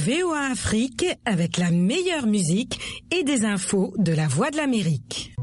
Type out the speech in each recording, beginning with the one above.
VOA Afrique avec la meilleure musique et des infos de la Voix de l'Amérique.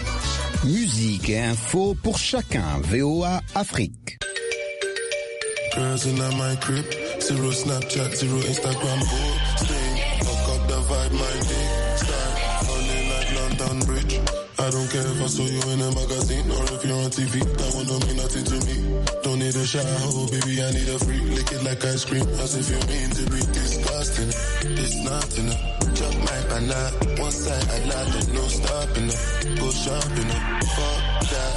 Musique et info pour chacun. VOA Afrique. girls in my crib. 0 Snapchat, 0 Instagram posting. Fuck up the vibe, my dick style. Running like London Bridge. I don't care if I saw you in a magazine or if you're on TV. That one don't mean nothing to me. Don't need a shower, baby, I need a free. Lick it like ice cream, as if you mean to be disgusting. It's nothing. Chop my banana. One side I lie, there's no stopping. Go shopping. Fuck that.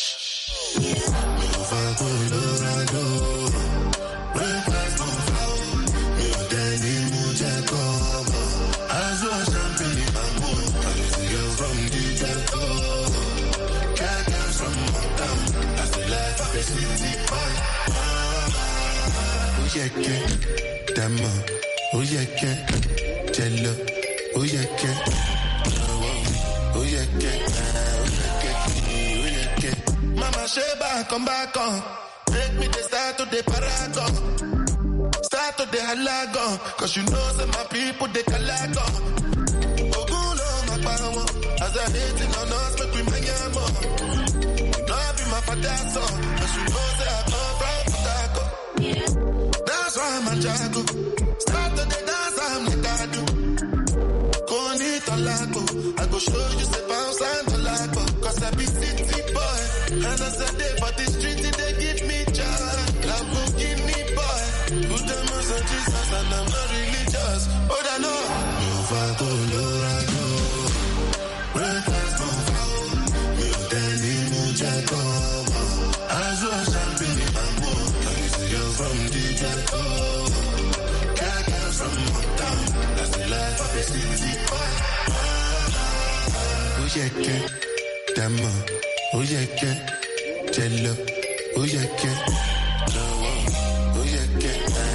Move on, Colorado. Breakfast, move out. Move Danny, move Jacob. As well, champagne, I'm I used to go from DJ. Oyeke, Dama, Oyeke, Jello, Oyeke, Oyeke, Oyeke. Mama Sheba, come back on. Take me the start to the paragon. Start to the halagon. Cause you know that my people, they calagon. Ogulo, my power. As I hating on us, make we make your more. Love be my father's son. Cause you know that I come from Potako. That's why I'm a jago. Start to the dance, I'm Nikado. Koni Tolago. I go show you the bounce and Tolago. Cause I be city boy. And as I day for the street, they give me joy. Love go give me boy. Put them on some Jesus and I'm not religious. Oh, I know. Move on, Colorado. Breakfast, move out. Move Danny, move Jacob. As well, champagne, I'm more. I used to go from DJ. Cat from Motown. That's the life of a city boy. Oyeke, Dama, Oyeke, Jello, Oyeke, Oyeke,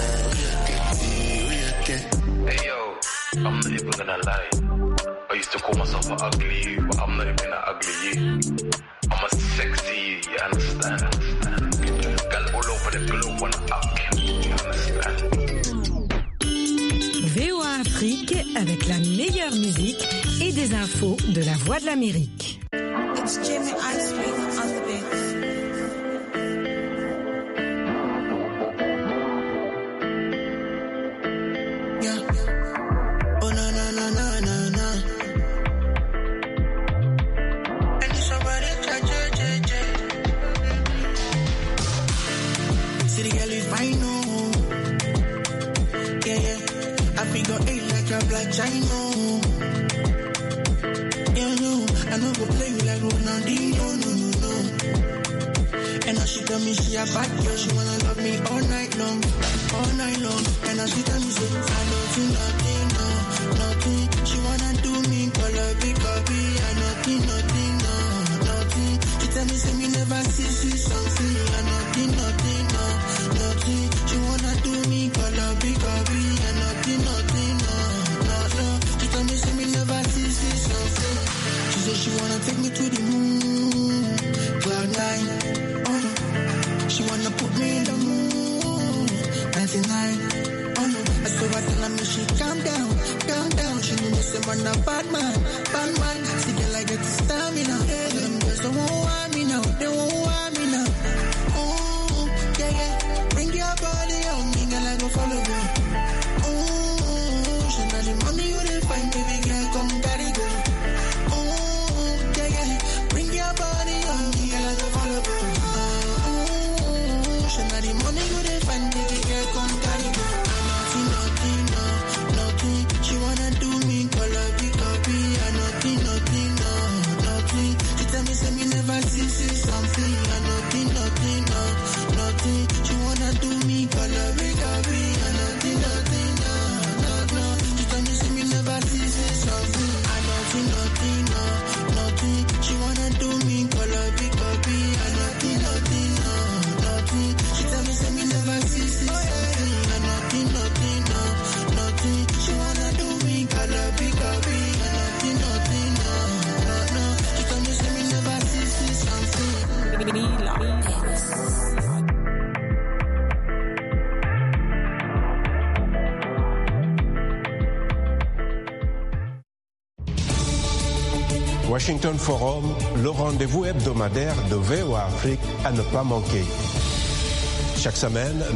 Oyeke. Hey yo, I'm not even gonna lie. I used to call myself an ugly you, but I'm not even an ugly you. I'm a sexy you, you understand? Girl all over the globe wanna up you, understand? VOA Afrique avec la meilleure musique et des infos de la Voix de l'Amérique. It's Jimmy Ice Cream on the beat. Yeah. Oh na na na na na na. And it's already see the girl is fine, oh. Yeah, yeah. I figure 8 like a black China. Yeah, no, I know go play you like Ronaldinho, no, no, no. And now she tell me she a bad girl, she wanna love me all night long, all night long. And now she tell me say, I don't do nothing, no, nothing. She wanna do me, call her big baby, I nothing, nothing, no, nothing. She tell me say me never see something, I nothing, nothing, no, nothing. She wanna do me, call her big baby, I nothing, nothing, no, no. She tell me say me never see something. She said she wanna take me to the moon, cloud 9, oh no. She wanna put me in the moon, 99, oh no. I saw her tell me she calm down, calm down. She knew me say man a bad man. See girl I get the stamina. Them girls don't want me now, they won't want me now. Oh, yeah, yeah. Bring your body on me, girl I go follow you. Oh, she know the money you dey find, baby girl come carry go. Bring your body on me, girl, I go follow you. She know the money you dey find, baby girl, come carry go. Nothing, nothing, no, nothing. She wanna do me, call her big copy. Nothing, nothing, no, nothing. She tell me, say me never see something. Nothing, nothing, no, nothing. She wanna do me, call her big copy. Nothing, nothing, no, no. She tell me, say me never see something. Nothing, nothing, no, nothing. She wanna do me, call her big baby. Nothing, nothing, no, nothing. She tell me, say me never see something. Nothing, nothing, no, nothing. She wanna do me, call her big baby. Nothing, nothing, no, no. She tell me, say me never see something. Washington Forum, le rendez-vous hebdomadaire de VOA Afrique à ne pas manquer. Chaque semaine,